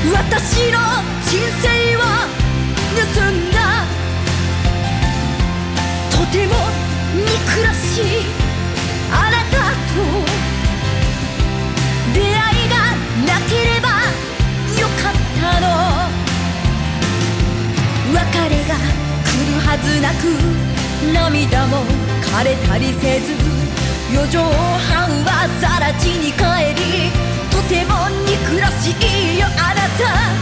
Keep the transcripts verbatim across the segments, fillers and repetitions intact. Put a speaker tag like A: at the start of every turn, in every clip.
A: 私の人生を盗んだとても憎らしいあなたと出会いがなければよかったの。別れが来るはずなく涙も枯れたりせず四畳半は更地に帰りとても憎らしいよあなた。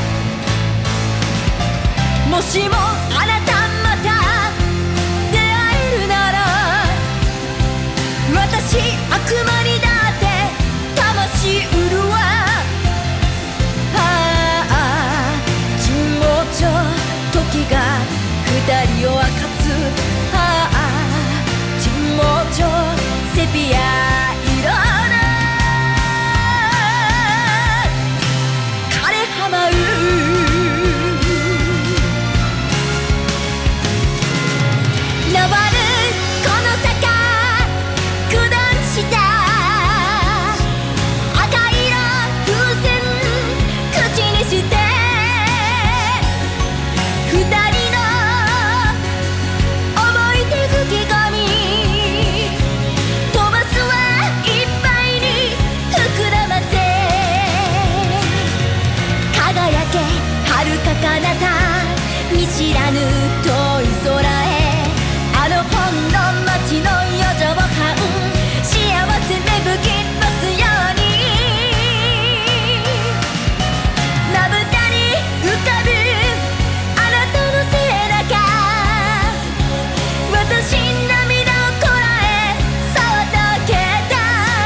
A: もしもあなたまた出会えるなら私悪魔にだって魂売るわ。ああ神保町時が二人を明かす。ああ神保町セピア色の枯れ葉舞う登るこの坂九段下赤色風船口にして二人の思い出吹き込み飛ばすはいっぱいに膨らませ輝け遥か彼方見知らぬ遠い空へあの本の街の四畳半幸せ芽吹きますようにまぶたに浮かぶあなたの背中私涙をこらえそっと消えた。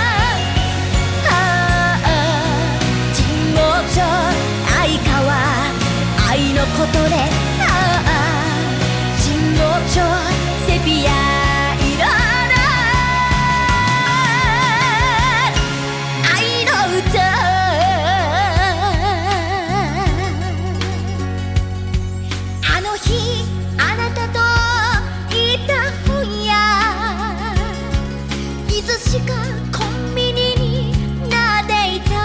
A: ああ神保町愛川愛のことでああ神保町セピア色の愛の歌。あの日あなたといた本屋いつしかコンビニになっていた。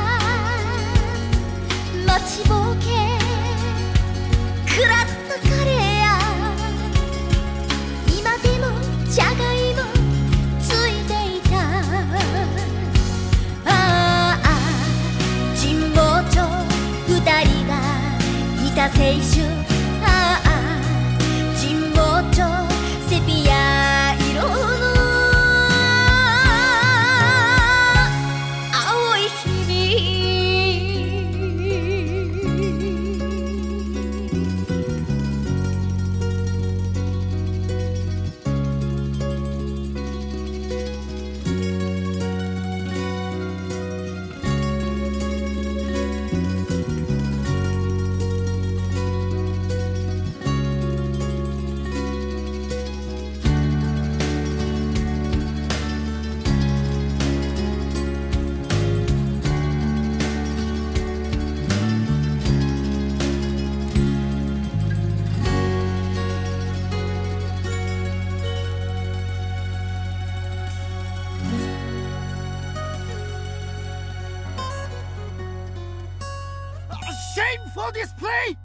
A: 待ちぼうけ食らったカレーや今でもじゃがいもついていた。ああ神保町二人がいた青春。ああ神保町セピア色の青い日
B: Shame for this play!